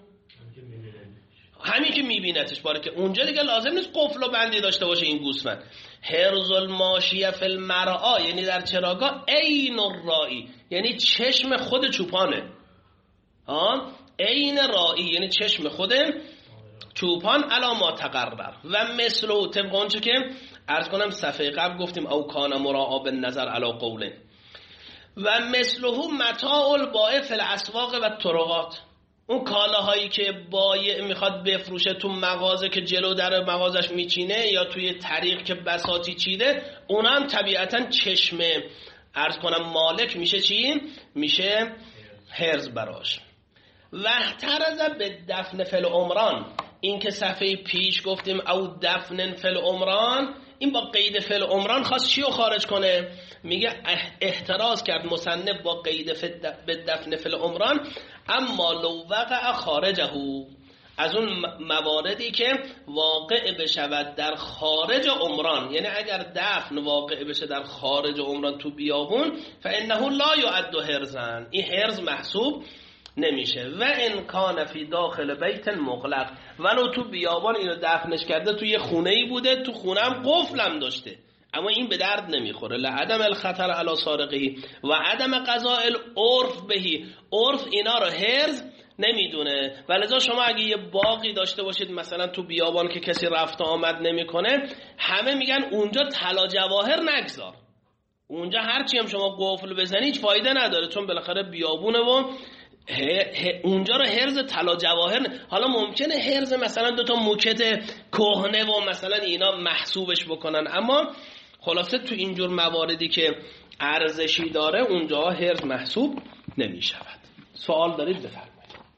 همین که میبینتش باره که اونجا دیگه لازم نیست قفل و بندی داشته باشه این گوسفند. هرز الماشیه فی المرعا یعنی در چراگاه، عین الرائی یعنی چشم خود چوپانه. ها عین رائی یعنی چشم خود چوپان علا ما تقرر. و مثل طبق اونچه که عرض کنم صفحه قبل گفتیم او کان مراعا بالنظر علا قوله. و مثله متاع البائع فی الاسواق و طرقات، اون کالاهایی که بایع میخواد بفروشه تو مغازه که جلو در مغازش میچینه یا توی طریق که بساطی چیده، اونا هم طبیعتا چشم عرض کنم مالک میشه چی؟ میشه هرز براش. واحترز به دفن فی العمران، این که صفحه پیش گفتیم او دفن فی العمران، این با قید فی العمران خواست چی رو خارج کنه؟ میگه احتراز کرد مصنف با قید به دفن فی العمران، اما لو وقع خارجه، از اون مواردی که واقع بشود در خارج عمران، یعنی اگر دفن واقع بشه در خارج عمران تو بیابون، فانه لا یعد هرزن، این هرز محسوب نمیشه. و ان کان فی داخل بیت مغلق، ولو تو بیابان اینو دفنش کرده تو یه خونه ای بوده، تو خونه هم قفلم داشته، اما این به درد نمیخوره. لعدم الخطر علی سارقه و عدم قضاء العرف بهی، عرف اینا رو هرز نمیدونه. ولذا شما اگه یه باقی داشته باشید مثلا تو بیابان که کسی رفت آمد نمیکنه، همه میگن اونجا طلا جواهر نگذار، اونجا هرچی هم شما قفل بزنی هیچ فایده نداره، چون بالاخره بیابونه و اونجا رو هرز طلا جواهر. حالا ممکنه هرز مثلا دو تا موکت کهنه و مثلا اینا محسوبش بکنن، اما خلاصه تو اینجور مواردی که ارزشی داره اونجا هرز محسوب نمی شود. سوال دارید بفرمایید.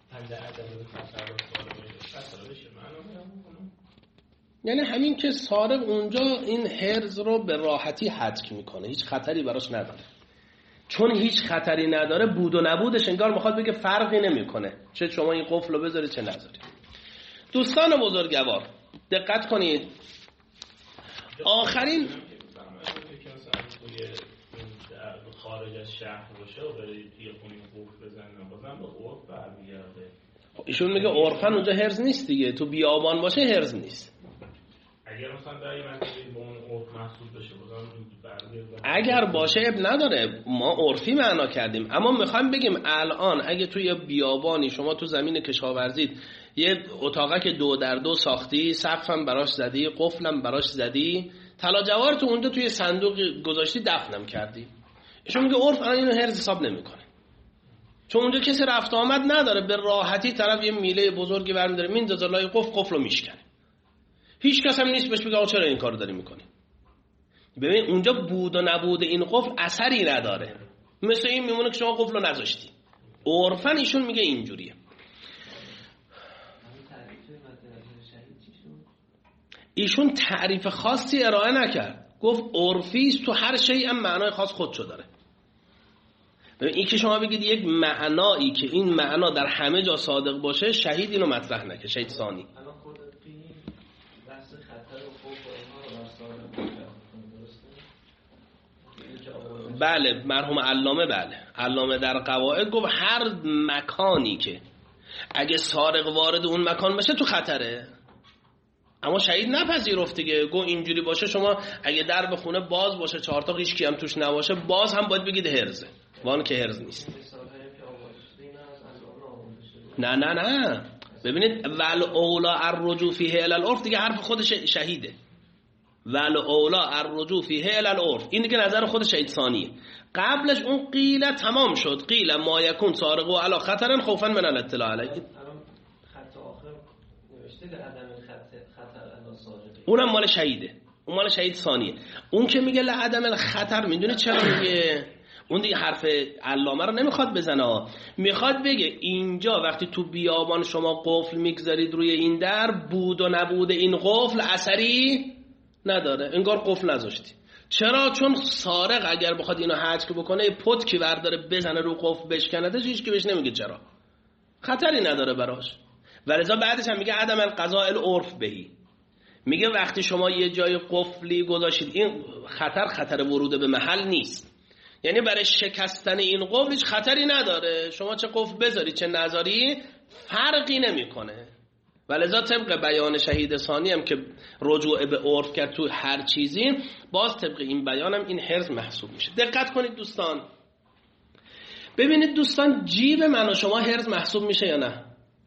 یعنی همین که سارق اونجا این هرز رو به راحتی حذف میکنه، هیچ خطری براش نداره، چون هیچ خطری نداره بود و نبودش انگار میخواد بگه فرقی نمیکنه چه شما این قفل رو بذاری چه نذاری. دوستان بزرگوار دقت کنید، آخرین خارج از شهر باشه و برید توی خونه قفل بزنن بازم به عرف برمیگرده. ایشون میگه عرفن اونجا هرز نیست دیگه، تو بیابان باشه هرز نیست. اگر مثلا در این مسئله به اون عرف محسوب بشه بازم برمیگرده. اگر باشه اب نداره، ما عرفی معنا کردیم، اما میخوایم بگیم الان اگه توی بیابانی شما تو زمین کشاورزید یه اتاقک دو در دو ساختی، سقفم براش زدی، قفلم براش زدی، طلا جواهر تو اونجا توی صندوق گذاشتی، دفنم کردی، ایشون میگه عرف الان اینو هرز حساب نمیکنه، چون اونجا کسی رفت آمد نداره، به راحتی طرف یه میله بزرگی برمی‌داره میندازه لای قفل، قفل رو میشکنه، هیچ کس هم نیست بهش بگه آقا چرا این کارو داری میکنی. ببین اونجا بود و نبود این قفل اثری نداره، مثل این میمونه که شما قفل رو نذاشتی. عرفن ایشون میگه اینجوریه. ایشون تعریف خاصی ارائه نکرد، گفت عرفی است، تو هر شیء هم معنای خاص خودشو داره. ببین این که شما بگید یک معنایی که این معنا در همه جا صادق باشه، شهید اینو مطرح نکه، شهید ثانی. بله مرحوم علامه، بله علامه در قواعد گفت هر مکانی که اگه سارق وارد اون مکان بشه تو خطره، اما شهید نپذیرفت دیگه، گو اینجوری باشه شما اگه در به خونه باز باشه چهار تا هیچ کی هم توش نباشه، باز هم باید بگید هرزه، وان که هرز نیست. نه نه نه ببینید ول اولا الرجوع فیه الی العرف دیگه حرف خود شهیده، ول اولا الرجوع فیه الی العرف این دیگه نظر خود شهید ثانیه. قبلش اون قیل تمام شد، قیل ما یکون سارق و علی خطرن خوفا من الاطلاع علیه، خط آخر نوشته به عدم خطر علی سارق، اونم مال شهیده، اون مال شهید ثانیه. اون که میگه لعدم الخطر میدونه چرا میگه؟ اون دیگه حرف علامه رو نمیخواد بزنه، میخواد بگه اینجا وقتی تو بیابان شما قفل میگذارید روی این در، بود و نبود این قفل اثری نداره، انگار قفل نذاشتی. چرا؟ چون سارق اگر بخواد اینو حذف بکنه پت کی برداره بزنه رو قفل بشکنه، هیچ کی بهش نمیگه چرا، خطری نداره براش. ولذا بعدش هم میگه عدم القضاء العرف بهی، میگه وقتی شما یه جای قفلی گذاشتید این خطر خطر ورود به محل نیست، یعنی برای شکستن این قفل هیچ خطری نداره، شما چه قفل بذاری چه نذاری فرقی نمیکنه. ولذا طبق بیان شهید ثانی هم که رجوع به عرف کرد تو هر چیزی، باز طبق این بیان هم این هرز محسوب میشه. دقت کنید دوستان، ببینید دوستان جیب من و شما هرز محسوب میشه یا نه؟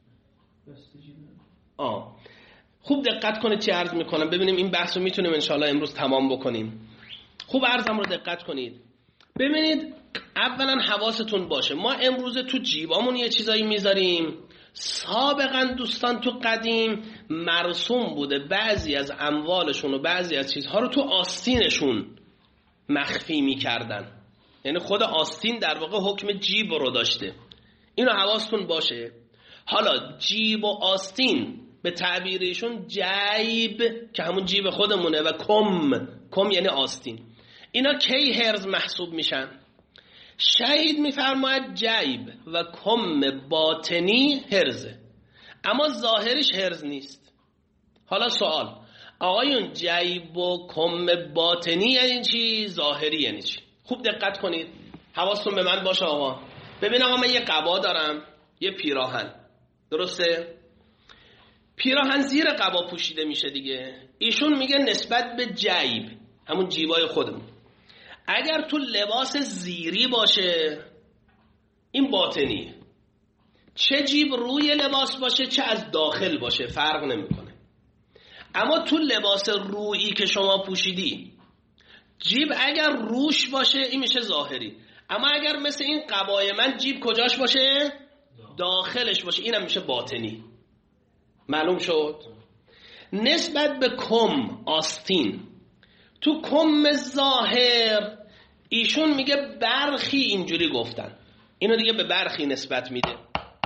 آه خوب دقت کنید چی عرض میکنم، ببینیم این بحث رو میتونیم انشاءالله امروز تمام بکنیم. خوب عرضم رو دقت کنید. ببینید اولا حواستون باشه، ما امروز تو جیبامون یه چیزایی میذاریم، سابقا دوستان تو قدیم مرسوم بوده بعضی از اموالشون و بعضی از چیزها رو تو آستینشون مخفی میکردن. یعنی خود آستین در واقع حکم جیب رو داشته. اینو حواستون باشه. حالا جیب و آستین به تعبیرشون جیب که همون جیب خودمونه و کم، کم یعنی آستین، اینا کی هرز محسوب میشن؟ شهید میفرماید جیب و کم باطنی هرزه، اما ظاهرش هرز نیست. حالا سوال، آقایون جیب و کم باطنی یعنی چی؟ ظاهری یعنی چی؟ خوب دقت کنید، حواستون به من باشه آقا. ببین آقا، من یه قبا دارم، یه پیراهن، درسته؟ پیراهن زیر قبا پوشیده میشه دیگه. ایشون میگه نسبت به جیب، همون جیبای خودمون، اگر تو لباس زیری باشه این باطنیه. چه جیب روی لباس باشه چه از داخل باشه فرق نمیکنه. اما تو لباس رویی که شما پوشیدی، جیب اگر روش باشه این میشه ظاهری، اما اگر مثل این قبای من جیب کجاش باشه؟ داخلش باشه، اینم میشه باطنی. معلوم شد؟ نسبت به کم آستین، تو کم ظاهر ایشون میگه برخی اینجوری گفتن، اینو دیگه به برخی نسبت میده.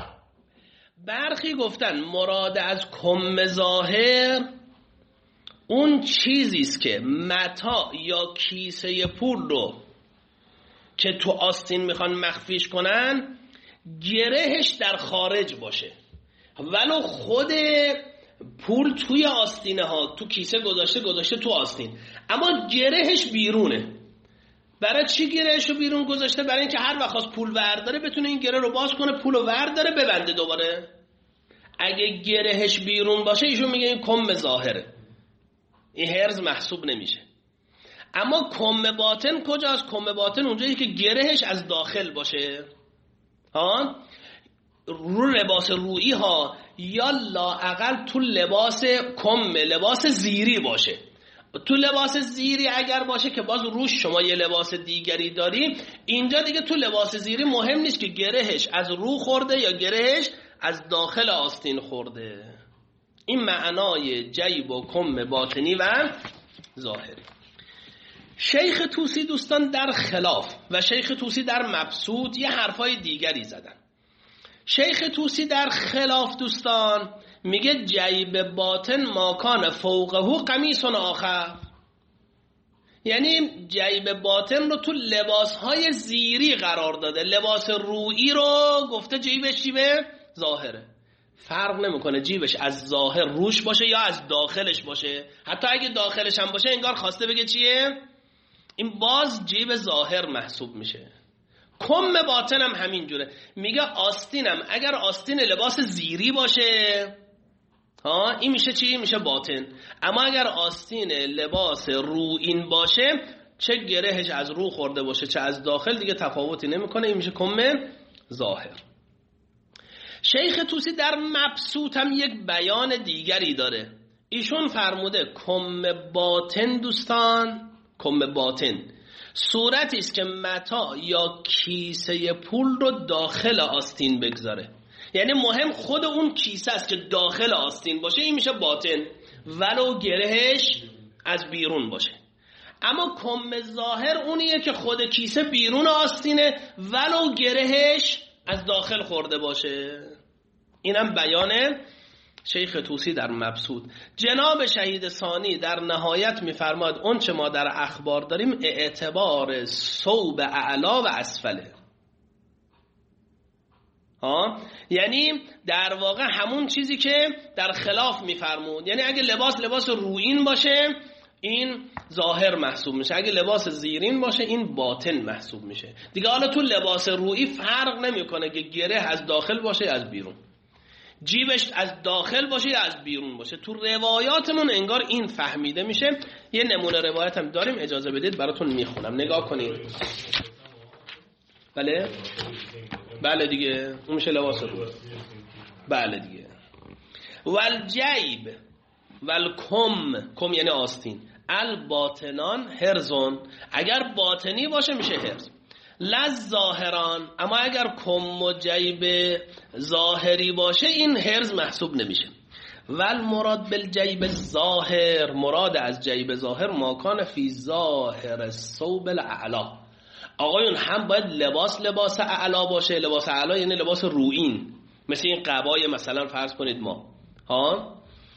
برخی گفتن مراد از کم ظاهر اون چیزیست که متاع یا کیسه پول رو که تو آستین میخوان مخفیش کنن گرهش در خارج باشه، ولو خود پول توی آستینه ها، تو کیسه گذاشته گذاشته تو آستین، اما گرهش بیرونه. برای چی گرهش رو بیرون گذاشته؟ برای اینکه هر وقت خواست پول ورداره بتونه این گره رو باز کنه، پول رو ورداره ببنده دوباره. اگه گرهش بیرون باشه ایشون میگه این کم ظاهره، این هرز محسوب نمیشه. اما کم باطن کجاست؟ کم باطن اونجایی که گرهش از داخل باشه، ها، رو لباس رویی ها، یا لااقل تو لباس کم لباس زیری باشه. تو لباس زیری اگر باشه که باز روش شما یه لباس دیگری داری، اینجا دیگه تو لباس زیری مهم نیست که گرهش از رو خورده یا گرهش از داخل آستین خورده. این معنای جیب و کم باطنی و ظاهری. شیخ طوسی دوستان در خلاف و شیخ طوسی در مبسوط یه حرفای دیگری زدن. شیخ طوسی در خلاف دوستان میگه جیب باطن ماکان فوقه قمیص آخر، یعنی جیب باطن رو تو لباسهای زیری قرار داده، لباس رویی رو گفته جیبش جیبه ظاهره. فرق نمیکنه جیبش از ظاهر روش باشه یا از داخلش باشه، حتی اگه داخلش هم باشه انگار خواسته بگه چیه؟ این باز جیب ظاهر محسوب میشه. کم باطن هم همین جوره، میگه آستینم اگر آستین لباس زیری باشه ها این میشه چی؟ میشه باطن. اما اگر آستین لباس رویین باشه، چه گرهش از رو خورده باشه چه از داخل، دیگه تفاوتی نمیکنه، این میشه کم ظاهر. شیخ طوسی در مبسوط هم یک بیان دیگری داره. ایشون فرموده کم باطن دوستان، کم باطن صورتی است که متاع یا کیسه پول رو داخل آستین بگذاره، یعنی مهم خود اون کیسه است که داخل آستین باشه، این میشه باطن ولو گرهش از بیرون باشه. اما کم ظاهر اونیه که خود کیسه بیرون آستینه ولو گرهش از داخل خورده باشه. اینم بیان شیخ طوسی در مبسوط. جناب شهید ثانی در نهایت میفرماد اون چه ما در اخبار داریم اعتبار صوب اعلا و اسفله، ها، یعنی در واقع همون چیزی که در خلاف میفرمود، یعنی اگه لباس لباس رویین باشه این ظاهر محسوب میشه، اگه لباس زیرین باشه این باطن محسوب میشه دیگه. حالا تو لباس رویی فرق نمیکنه که گره از داخل باشه یا از بیرون، جیبش از داخل باشه یا از بیرون باشه. تو روایاتمون انگار این فهمیده میشه. یه نمونه روایت هم داریم، اجازه بدید براتون میخونم، نگاه کنید. بله بله دیگه اون میشه لباس رو. بله دیگه. والجیب والکم، کم یعنی آستین، الباطنان هرزون، اگر باطنی باشه میشه هرز. لز ظاهران، اما اگر کم و جیب ظاهری باشه این هرز محسوب نمیشه. ول مراد بالجیب ظاهر، مراد از جیب ظاهر ماکان فی ظاهر الثوب الاعلا، آقایون هم باید لباس لباس اعلا باشه. لباس اعلا یعنی لباس روئین، مثل این قبای مثلا فرض کنید ما ها.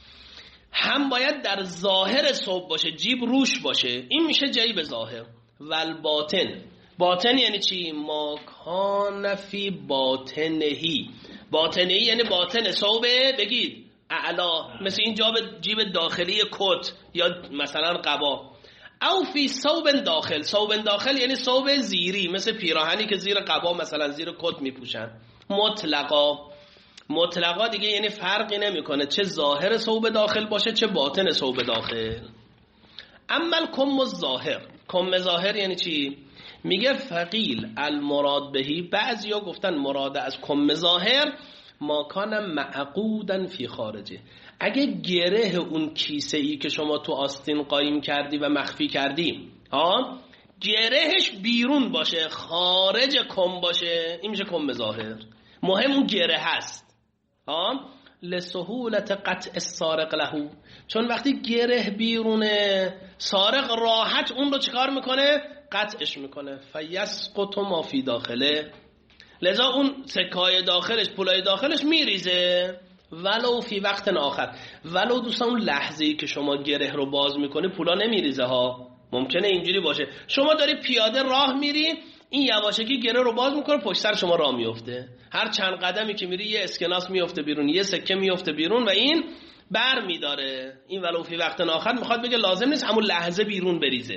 هم باید در ظاهر ثوب باشه، جیب روش باشه، این میشه جیب ظاهر. والباطن، باطن یعنی چی؟ ما کان فی باطنهی. باطنهی یعنی باطن ثوب بگید اعلا، مثل این جیب داخلی کت یا مثلا قبا. او فی ثوب داخل، ثوب داخل یعنی ثوب زیری، مثل پیراهنی که زیر قبا مثلا زیر کت میپوشن. مطلقا، مطلقا دیگه یعنی فرقی نمیکنه چه ظاهر ثوب داخل باشه چه باطن ثوب داخل. اما الکم الظاهر، کم ظاهر یعنی چی؟ میگه فقیل المراد بهی، بعضیا گفتن مراد از کم ظاهر ما کان معقودن فی خارجه، اگه گره اون کیسه ای که شما تو آستین قایم کردی و مخفی کردی ها گرهش بیرون باشه، خارج کم باشه، این میشه کم ظاهر. مهم اون گره هست ها. لسهولت قطع السارق له، چون وقتی گره بیرونه سارق راحت اون رو چکار میکنه؟ قطعش میکنه. فیسقط ما فی داخله، لذا اون سکای داخلش پولای داخلش میریزه. ولو فی وقت آخر، ولو دوستان اون لحظه‌ای که شما گره رو باز میکنی پولا نمیریزه ها. ممکنه اینجوری باشه شما داری پیاده راه میری، این یواشکی گره رو باز میکنه، پشت سر شما راه میفته، هر چند قدمی که میری یه اسکناس میفته بیرون، یه سکه میفته بیرون و این بر میداره. این ولو فی وقت آخر میخواد بگه لازم نیست همون لحظه بیرون بریزه.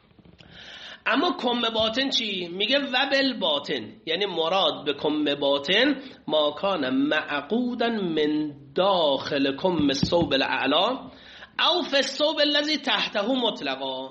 اما کم باطن چی؟ میگه وبل باطن، یعنی مراد به کم باطن ما کان معقودا من داخل کم الثوب الاعلا او فی الثوب الذی تحته مطلقا.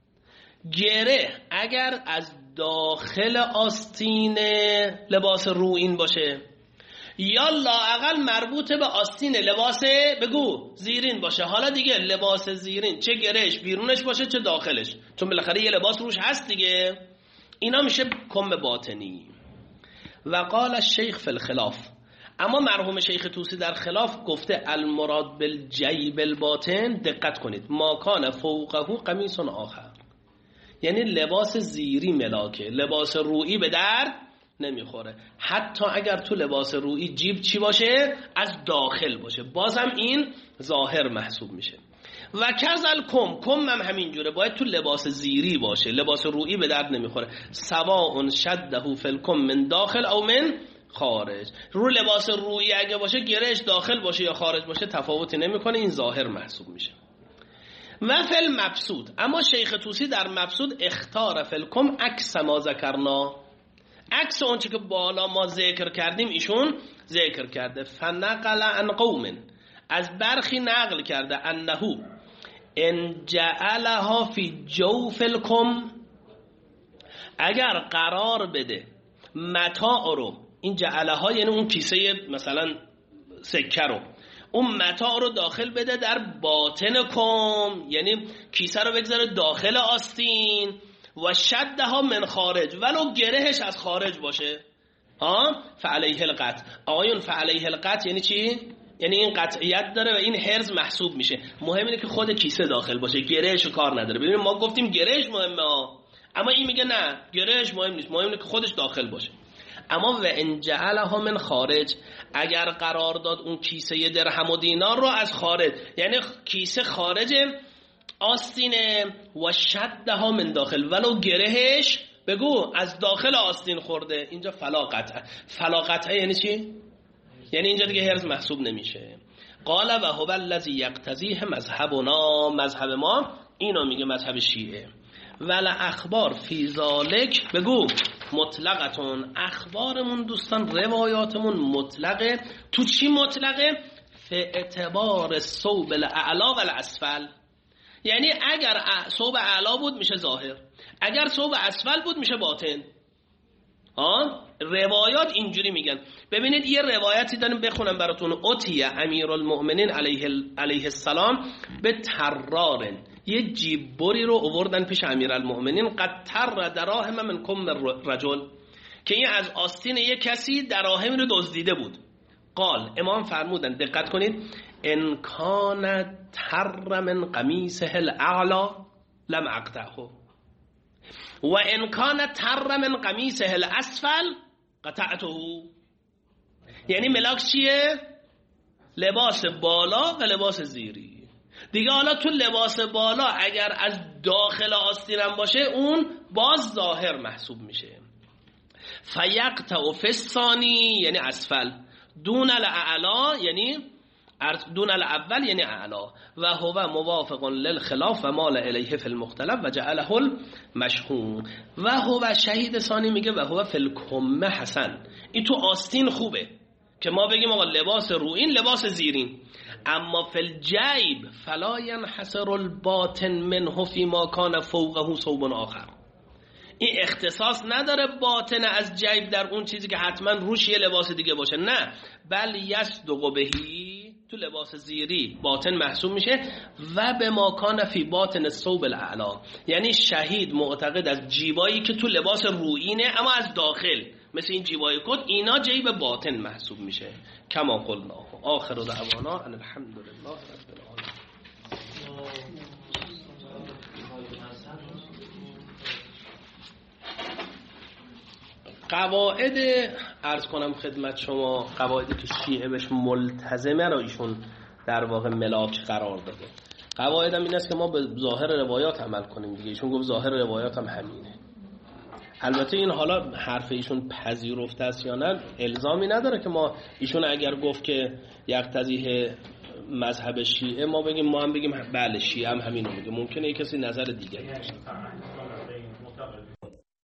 گره اگر از داخل آستین لباس روئین باشه یا لااقل مربوط به آستین لباس بگو زیرین باشه. حالا دیگه لباس زیرین چه گرهش بیرونش باشه چه داخلش، چون بالاخره یه لباس روش هست دیگه، اینا میشه کم باطنی. و قال الشیخ فی الخلاف، اما مرحوم شیخ طوسی در خلاف گفته المراد بالجیب الباطن، دقت کنید، ما کان فوقه قمیص آخر، یعنی لباس زیری ملاکه، لباس روئی به درد نمیخوره. حتی اگر تو لباس روئی جیب چی باشه؟ از داخل باشه، بازم این ظاهر محسوب میشه. و کذل کم، کم هم همینجوره، باید تو لباس زیری باشه، لباس روئی به درد نمیخوره. سواء شده فی الکم من داخل او من خارج، رو لباس روئی اگه باشه گرهش داخل باشه یا خارج باشه تفاوتی نمیکنه، این ظاهر محسوب میشه. و فی المبسوط، اما شیخ طوسی در مبسوط اختار فی الکم عکس ما ذکرنا، عکس اون چی که بالا ما ذکر کردیم ایشون ذکر کرده. فنقل عن قوم، از برخی نقل کرده، انه ان جعلها فی جوف الکم، اگر قرار بده متاع رو، این جعلها یعنی اون کیسه مثلا سکه رو، اون متاع رو داخل بده در باطن کم، یعنی کیسه رو بگذاره داخل آستین. و شدها من خارج، ولو گرهش از خارج باشه ها فعلیه القطع. آقایون فعلیه القطع یعنی چی؟ یعنی این قطعیت داره و این حرز محسوب میشه. مهم اینه که خود کیسه داخل باشه، گرهش کار نداره. ببینید ما گفتیم گرهش مهمه ها، اما این میگه نه گرهش مهم نیست، مهم اینه که خودش داخل باشه. اما و ان جعلها من خارج، اگر قرار داد اون کیسه درهم و دینار رو از خارج، یعنی کیسه خارج آستینه، و شدها من داخل، ولو گرهش بگو از داخل آستین خورده، اینجا فلا قطعه. فلا قطعه یعنی چی؟ یعنی اینجا دیگه حرز محسوب نمیشه. قال و هو الذی یقتضیه مذهبنا، مذهب ما اینو میگه مذهب شیعه. ول اخبار فی ذالک بگو مطلقتون، اخبارمون دوستان روایاتمون مطلقه. تو چی مطلقه؟ فی اعتبار ثوب الاعلا و الاسفل، یعنی اگر ثوب اعلا بود میشه ظاهر، اگر ثوب اسفل بود میشه باطن. ها روایات اینجوری میگن. ببینید یه روایتی داریم بخونم براتون. اتیه امیرالمؤمنین علیه علیه السلام به ترارن، یه جیبوری رو آوردن پیش امیرالمؤمنین، قد تر دراهم من کم رجل، که این از آستین یه کسی دراهمی رو دزدیده بود. قال امام فرمودن دقت کنید، ان کان تر من قمیصه الاعلا لم اقطعه و ان کان تر من قمیصه الاسفل قطعته. یعنی ملاک چیه؟ لباس بالا و لباس زیری. دیگه حالا تو لباس بالا اگر از داخل آستینم باشه اون باز ظاهر محسوب میشه. فیقطع فی الثانی یعنی اسفل، دون الاعلا یعنی دون الاول یعنی اعلا، و هو موافق للخلاف و مال الیه فی المختلف و جعله المشهور. و هو شهید ثانی میگه و هو فی الکم حسن. این تو آستین خوبه که ما بگیم آقا لباس روئین لباس زیرین، اما فی الجیب فلا ینحصر الباطن منه فی ما کان فوقه ثوب آخر. این اختصاص نداره باطن از جیب در اون چیزی که حتما روش یه لباس دیگه باشه، نه، بل یصدق بهی تو لباس زیری باطن محسوب میشه و به ما کان فی باطن الثوب الاعلا. یعنی شهید معتقد از جیبایی که تو لباس روئینه اما از داخل مثل این جیبای کت اینا جیب باطن محسوب میشه. کما قلنا. آخر دعوانا ان الحمد لله رب العالمین. قواعد عرض کنم خدمت شما، قواعدی که شیعه بهش ملتزمه را ایشون در واقع ملاک قرار داده. قواعدم این است که ما به ظاهر روایات عمل کنیم دیگه. ایشون گفت ظاهر روایات هم همینه. البته این حالا حرف ایشون پذیرفته است یا نه الزامی نداره که ما ایشون اگر گفت که یقتضیه مذهب شیعه ما بگیم ما هم بگیم بله شیعه هم همینو میگه. ممکنه یک کسی نظر دیگری باشه.